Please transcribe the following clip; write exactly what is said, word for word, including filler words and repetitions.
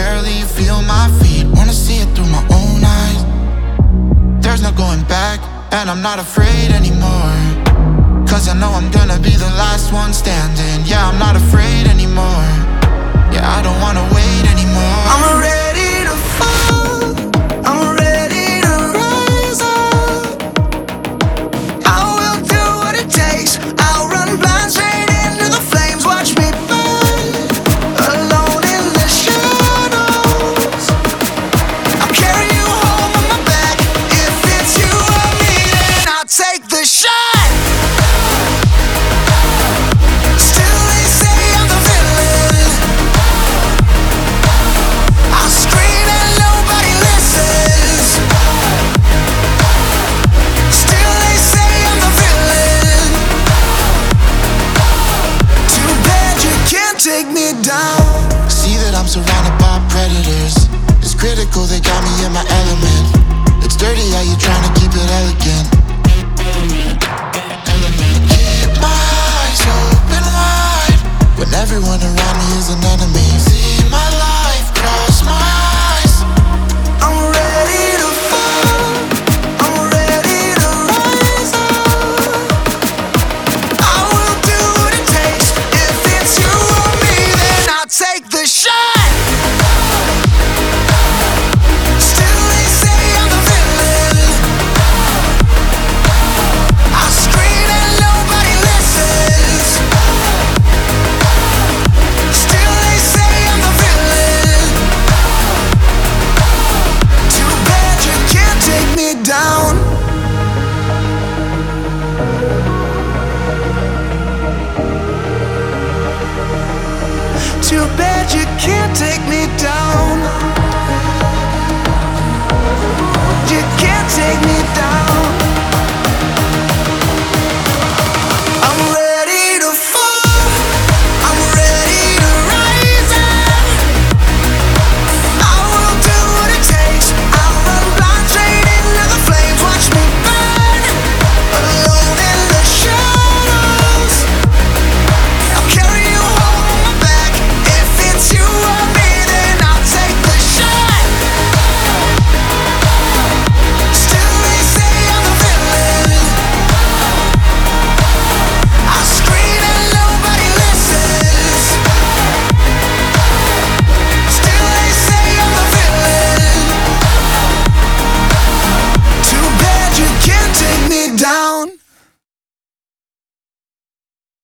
barely feel my feet. Wanna see it through my own eyes. There's no going back, and I'm not afraid anymore. Cause I know I'm gonna be the last one standing. Yeah, I'm not afraid anymore. Yeah, I don't wanna wait anymore. I'm ready to fall, I'm ready to rise up. I will do what it takes, I'll run blind straight into the flames. Watch me burn, alone in the shadows. I'll carry you home on my back. If it's you or me, then I'll take the shot. Still they say I'm the villain. I'll scream and nobody listens. Still they say I'm the villain. Too bad you can't take me down. See that I'm surrounded by predators. It's critical, they got me in my element. It's dirty how you trying to keep it elegant. Keep my eyes open wide when everyone around me is an enemy. See my life